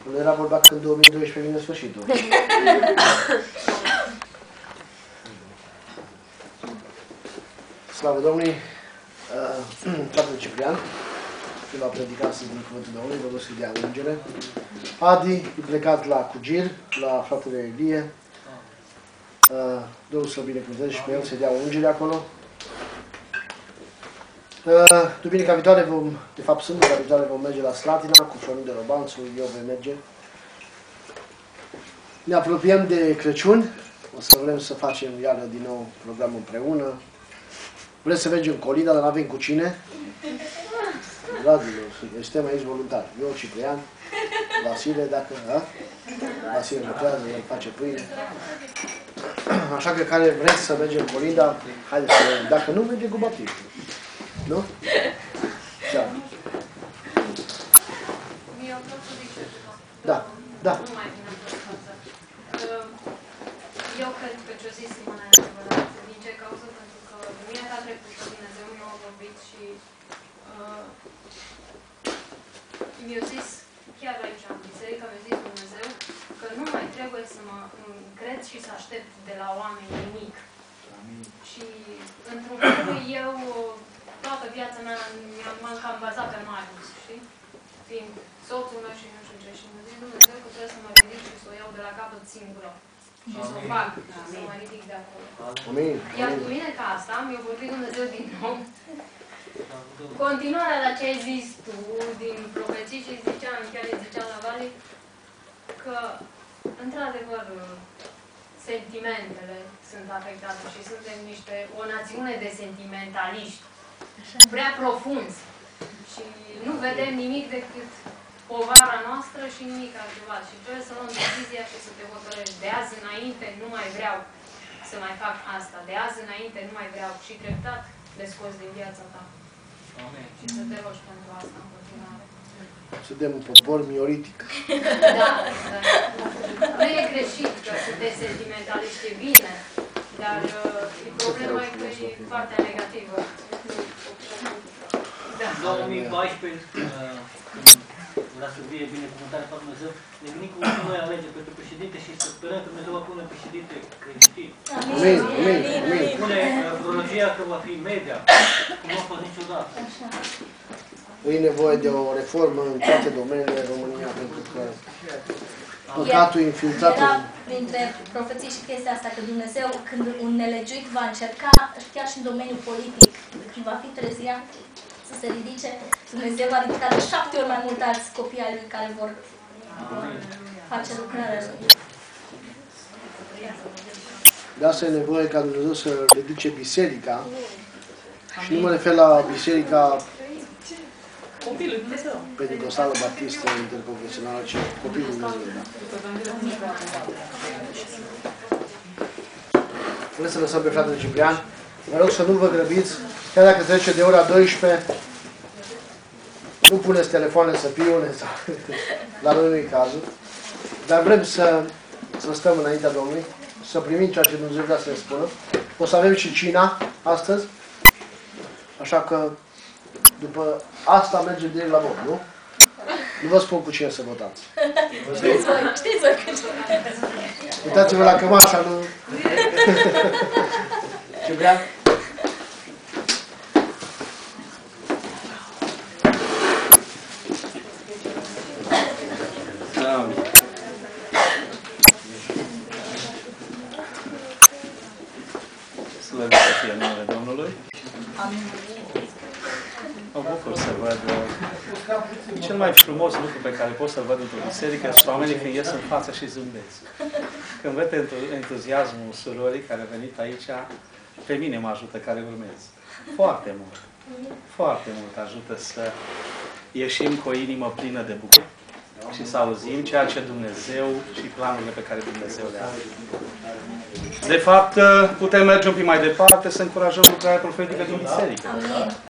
Nu era vorba că în 2012 vine sfârșitul. Slavă Domnului! Fratele Ciprian, el a predicat astăzi din Cuvântul Domnului, vă rog să-i dea ungere. Adi e plecat la Cugir, la fratele Elie. Domnul să-l binecuvânteze și pe el să-i dea ungere acolo. Duminica viitoare de fapt sâmbătă viitoare vom merge la Slatina cu Florin de Robanțu, eu voi merge. Ne apropiem de Crăciun, o să vrem să facem iară din nou programul împreună. Vrem să mergem Colina, dar nu avem cu cine. Dragilor, suntem aici voluntari. Eu, Ciprian, Vasile, dacă... Vasile lucrează, el face pâine. Așa că care vreți să mergem Colinda, haideți să vedem. Dacă nu, mergem cu baptismul. Nu? Da. Da, da. Eu cred că ce-o zis Simona e adevărat. Din ce cauză? Pentru că duminica trecută Dumnezeu mi-a vorbit și mi-a zis, chiar aici în biserică, mi-a zis Dumnezeu că nu mai trebuie să mă încred și să aștept de la oameni nimic. Și într-un fel eu toată viața mea m-am cam bazat pe Marius, știi? Fiind soțul meu și nu știu ce. Și mi-a zis Dumnezeu că trebuie să mă ridic și să o iau de la capăt singură. Și să o fac, să mă ridic de acolo. Iar duminica asta mi-a vorbit Dumnezeu din nou. Continuarea la ce ai zis tu din profeții și chiar îi ziceam la Vali că, într-adevăr, sentimentele sunt afectate și suntem o națiune de sentimentaliști, prea profunzi și nu vedem nimic decât povara noastră și nimic altceva. Și trebuie să luăm decizia și să te hotărăști. De azi înainte nu mai vreau să mai fac asta. De azi înainte nu mai vreau și treptat le scoți din viața ta. Amen. Și să te rogi pentru asta în continuare. Suntem un popor mioritic. Da, da. Nu e greșit că sunteți sentimentaliști, e bine, dar problema e că e partea negativă. Da. 2014, la să fie binecuvântarea pe Dumnezeu, ne gândim cum noi alege pentru președinte și să sperăm că Dumnezeu va pune președinte creștin. Amin, amin, amin. Pune prorogia că va fi media, cum nu a fost niciodată. E nevoie de o reformă în toate domeniile în România, pentru că păcatul infiltrat. Era printre profeții și chestia asta, că Dumnezeu, când un nelegiuit va încerca, chiar și în domeniul politic, când va fi trezian, să se ridice, Dumnezeu va ridica de 7 ori mai mult alți copii ai Lui care vor face lucrarea Lui. De asta e nevoie ca Dumnezeu să ridice biserica. Și nu mă refer la biserica pentecostală, baptistă, interconfesională, ci copilul Dumnezeu. Da. Vreți să lăsăm pe fratele Ciprian? Vă rog să nu vă grăbiți. Chiar dacă trece de ora 12, nu puneți telefoane să piune sau la noi nu-i cazul. Dar vrem să stăm înaintea Domnului, să primim ceea ce Dumnezeu vrea să ne spună. O să avem și cina astăzi. Așa că după asta mergem direct la vot, nu? Nu vă spun cu cine să votați. Știți voi cât. Uitați-vă la cămașa, nu? Ce vrea? Slăvit să fie numele Domnului. Mă bucur să văd cel mai frumos lucru pe care pot să-l văd într-o biserică sunt oamenii când ies în față și zâmbesc. Când văd entuziasmul surorii care a venit aici, pe mine mă ajută care urmez. Foarte mult. Foarte mult ajută să ieșim cu o inimă plină de bucurie și să auzim ceea ce Dumnezeu și planurile pe care Dumnezeu le are. De fapt, putem merge un pic mai departe să încurajăm lucrarea profetică din biserică.